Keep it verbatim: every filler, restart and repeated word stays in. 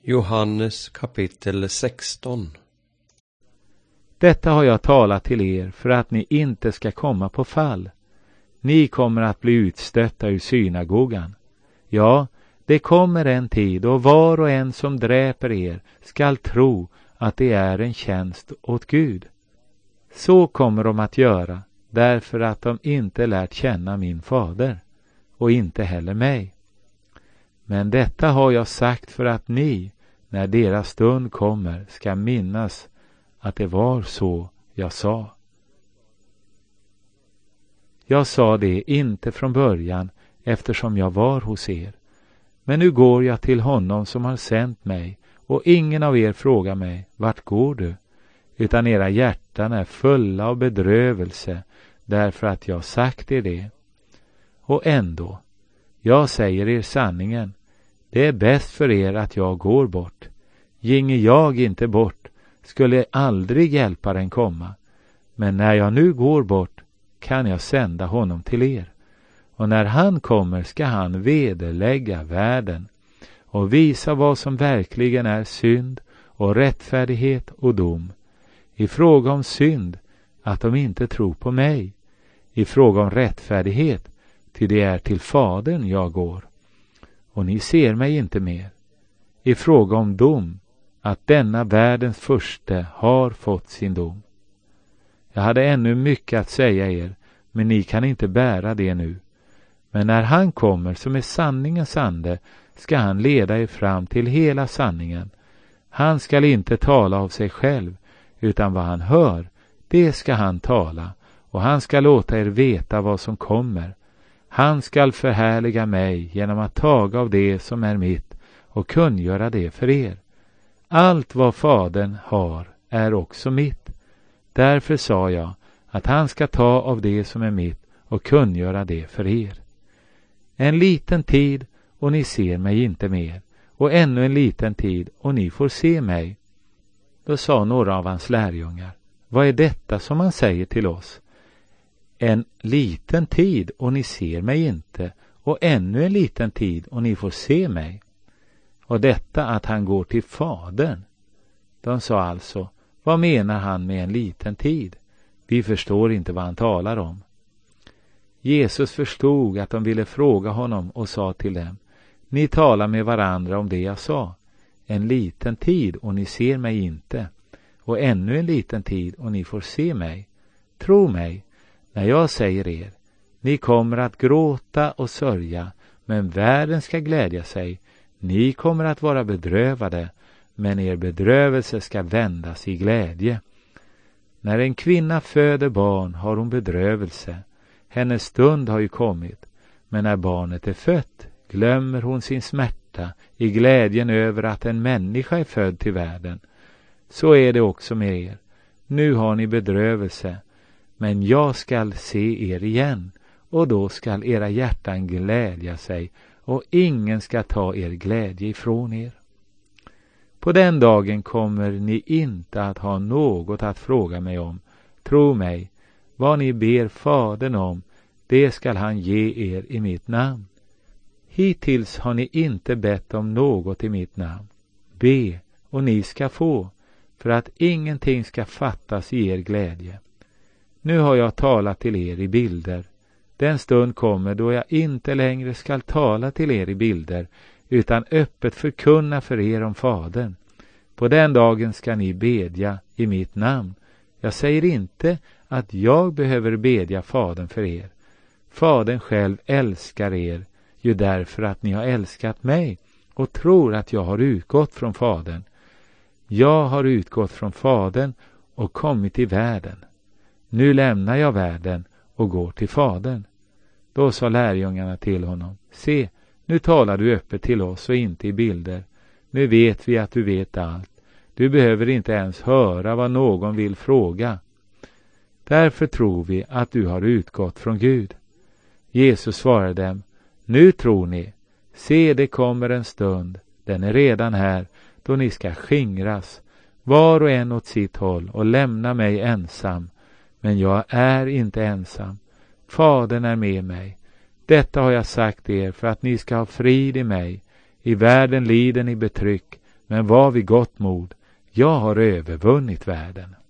Johannes kapitel sexton. Detta har jag talat till er för att ni inte ska komma på fall. Ni kommer att bli utstötta ur synagogan. Ja, det kommer en tid och var och en som dräper er skall tro att det är en tjänst åt Gud. Så kommer de att göra därför att de inte lärt känna min fader och inte heller mig. Men detta har jag sagt för att ni, när deras stund kommer, ska minnas att det var så jag sa. Jag sa det inte från början eftersom jag var hos er. Men nu går jag till honom som har sänt mig, och ingen av er frågar mig, vart går du? Utan era hjärtan är fulla av bedrövelse därför att jag sagt er det. Och ändå, jag säger er sanningen, det är bäst för er att jag går bort. Ginge jag inte bort skulle aldrig hjälparen komma. Men när jag nu går bort kan jag sända honom till er. Och när han kommer ska han vederlägga världen och visa vad som verkligen är synd och rättfärdighet och dom. I fråga om synd, att de inte tror på mig. I fråga om rättfärdighet, till det är till Fadern jag går. Och ni ser mig inte mer. I fråga om dom, att denna världens furste har fått sin dom. Jag hade ännu mycket att säga er, men ni kan inte bära det nu. Men när han kommer som är sanningens ande ska han leda er fram till hela sanningen. Han skall inte tala av sig själv, utan vad han hör, det ska han tala, och han ska låta er veta vad som kommer. Han skall förhärliga mig genom att taga av det som är mitt och kungöra det för er. Allt vad Fadern har är också mitt. Därför sa jag att han ska ta av det som är mitt och kungöra det för er. En liten tid och ni ser mig inte mer, och ännu en liten tid och ni får se mig. Då sa några av hans lärjungar, vad är detta som han säger till oss? En liten tid och ni ser mig inte, och ännu en liten tid och ni får se mig. Och detta att han går till Fadern. De sa alltså, vad menar han med en liten tid? Vi förstår inte vad han talar om. Jesus förstod att de ville fråga honom och sa till dem, ni talar med varandra om det jag sa. En liten tid och ni ser mig inte, och ännu en liten tid och ni får se mig. Tro mig, när jag säger er, ni kommer att gråta och sörja, men världen ska glädja sig. Ni kommer att vara bedrövade, men er bedrövelse ska vändas i glädje. När en kvinna föder barn har hon bedrövelse. Hennes stund har ju kommit, men när barnet är fött glömmer hon sin smärta i glädjen över att en människa är född till världen. Så är det också med er. Nu har ni bedrövelse, men jag skall se er igen, och då skall era hjärtan glädja sig, och ingen ska ta er glädje ifrån er. På den dagen kommer ni inte att ha något att fråga mig om. Tro mig, vad ni ber Fadern om, det skall han ge er i mitt namn. Hittills har ni inte bett om något i mitt namn. Be, och ni ska få, för att ingenting ska fattas i er glädje. Nu har jag talat till er i bilder. Den stund kommer då jag inte längre skall tala till er i bilder, utan öppet förkunna för er om Fadern. På den dagen ska ni bedja i mitt namn. Jag säger inte att jag behöver bedja Fadern för er. Fadern själv älskar er, ju därför att ni har älskat mig och tror att jag har utgått från Fadern. Jag har utgått från Fadern och kommit till världen. Nu lämnar jag världen och går till Fadern. Då sa lärjungarna till honom, se, nu talar du öppet till oss och inte i bilder. Nu vet vi att du vet allt. Du behöver inte ens höra vad någon vill fråga. Därför tror vi att du har utgått från Gud. Jesus svarade dem, nu tror ni. Se, det kommer en stund, den är redan här, då ni ska skingras, var och en åt sitt håll, och lämna mig ensam. Men jag är inte ensam. Fadern är med mig. Detta har jag sagt er för att ni ska ha frid i mig. I världen lider ni betryck, men var vid gott mod. Jag har övervunnit världen.